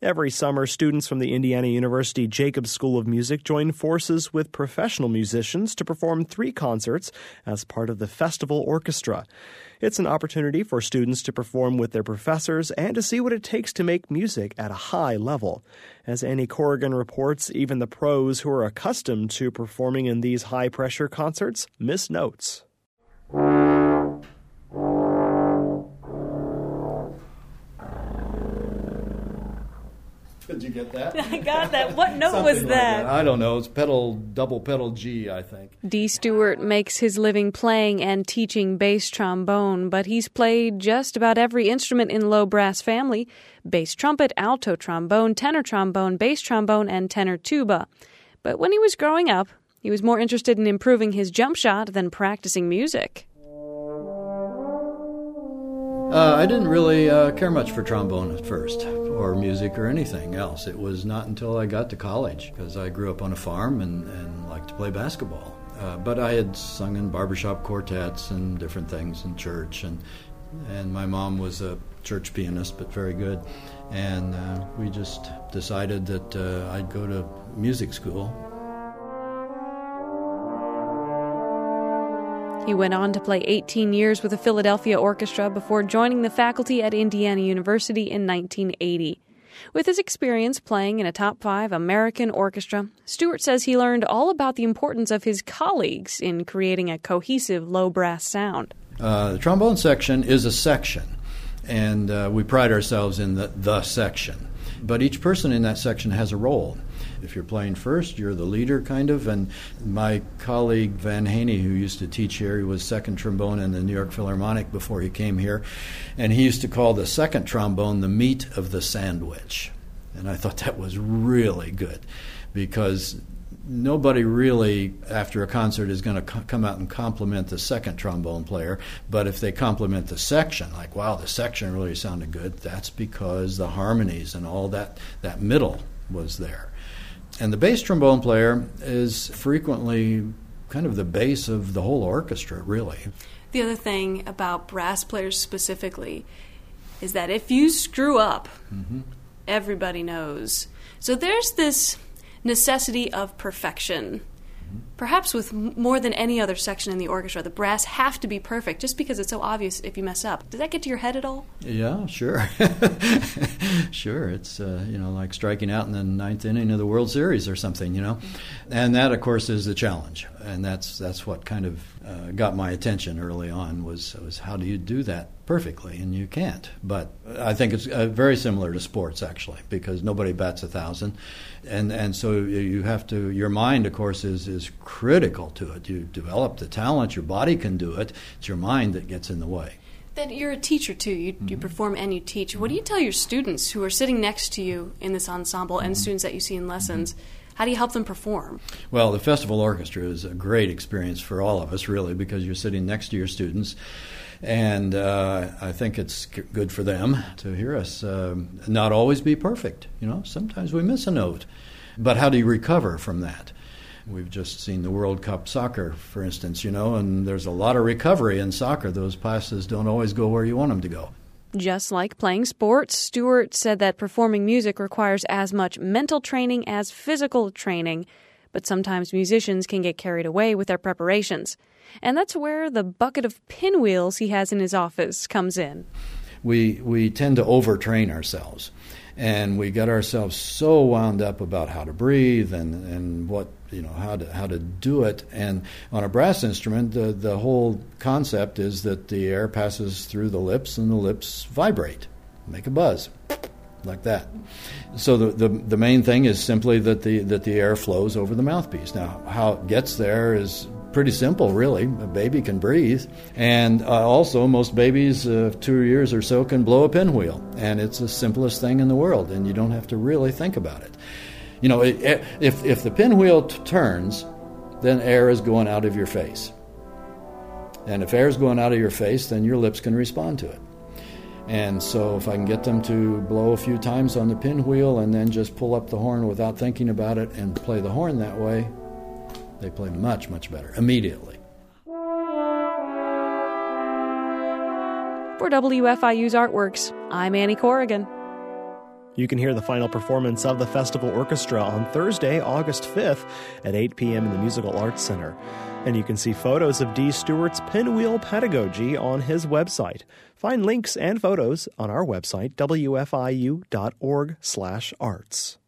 Every summer, students from the Indiana University Jacobs School of Music join forces with professional musicians to perform 3 concerts as part of the Festival Orchestra. It's an opportunity for students to perform with their professors and to see what it takes to make music at a high level. As Annie Corrigan reports, even the pros who are accustomed to performing in these high-pressure concerts miss notes. Did you get that? I got that. What note was that? I don't know. It's double pedal G, I think. Dee Stewart makes his living playing and teaching bass trombone, but he's played just about every instrument in low brass family: bass trumpet, alto trombone, tenor trombone, bass trombone, and tenor tuba. But when he was growing up, he was more interested in improving his jump shot than practicing music. I didn't really care much for trombone at first, or music or anything else. It was not until I got to college, because I grew up on a farm and liked to play basketball. But I had sung in barbershop quartets and different things in church, and my mom was a church pianist, but very good. And we just decided that I'd go to music school. He went on to play 18 years with the Philadelphia Orchestra before joining the faculty at Indiana University in 1980. With his experience playing in a top 5 American orchestra, Stewart says he learned all about the importance of his colleagues in creating a cohesive low brass sound. The trombone section is a section, and we pride ourselves in the section. But each person in that section has a role. If you're playing first, you're the leader, kind of. And my colleague Van Haney, who used to teach here, he was second trombone in the New York Philharmonic before he came here, and he used to call the second trombone the meat of the sandwich. And I thought that was really good, because nobody really, after a concert, is going to come out and compliment the second trombone player. But if they compliment the section, like, wow, the section really sounded good, that's because the harmonies and all that middle was there. And the bass trombone player is frequently kind of the base of the whole orchestra, really. The other thing about brass players specifically is that if you screw up, everybody knows. So there's this necessity of perfection. Perhaps with more than any other section in the orchestra, the brass have to be perfect just because it's so obvious if you mess up. Does that get to your head at all? Yeah, sure. Sure. It's, like striking out in the 9th inning of the World Series or something, And that, of course, is the challenge. And that's what kind of got my attention early on was how do you do that perfectly? And you can't. But I think it's very similar to sports, actually, because nobody bats 1,000. And so you have to, your mind, of course, is critical to it. You develop the talent, your body can do it. It's your mind that gets in the way. Then you're a teacher, too. You perform and you teach. What do you tell your students who are sitting next to you in this ensemble and students that you see in lessons? How do you help them perform? Well, the Festival Orchestra is a great experience for all of us, really, because you're sitting next to your students. And I think it's good for them to hear us not always be perfect. Sometimes we miss a note. But how do you recover from that? We've just seen the World Cup soccer, for instance, and there's a lot of recovery in soccer. Those passes don't always go where you want them to go. Just like playing sports, Stewart said that performing music requires as much mental training as physical training. But sometimes musicians can get carried away with their preparations. And that's where the bucket of pinwheels he has in his office comes in. We tend to overtrain ourselves. And we get ourselves so wound up about how to breathe and what, how to do it. And on a brass instrument, the whole concept is that the air passes through the lips and the lips vibrate, make a buzz, like that. So the main thing is simply that the air flows over the mouthpiece. Now, how it gets there is pretty simple, really. A baby can breathe. And also, most babies, 2 years or so, can blow a pinwheel. And it's the simplest thing in the world, and you don't have to really think about it. If the pinwheel turns, then air is going out of your face. And if air is going out of your face, then your lips can respond to it. And so if I can get them to blow a few times on the pinwheel and then just pull up the horn without thinking about it and play the horn that way, they play much, much better immediately. For WFIU's Artworks, I'm Annie Corrigan. You can hear the final performance of the Festival Orchestra on Thursday, August 5th at 8 p.m. in the Musical Arts Center. And you can see photos of Dee Stewart's pinwheel pedagogy on his website. Find links and photos on our website, wfiu.org/arts.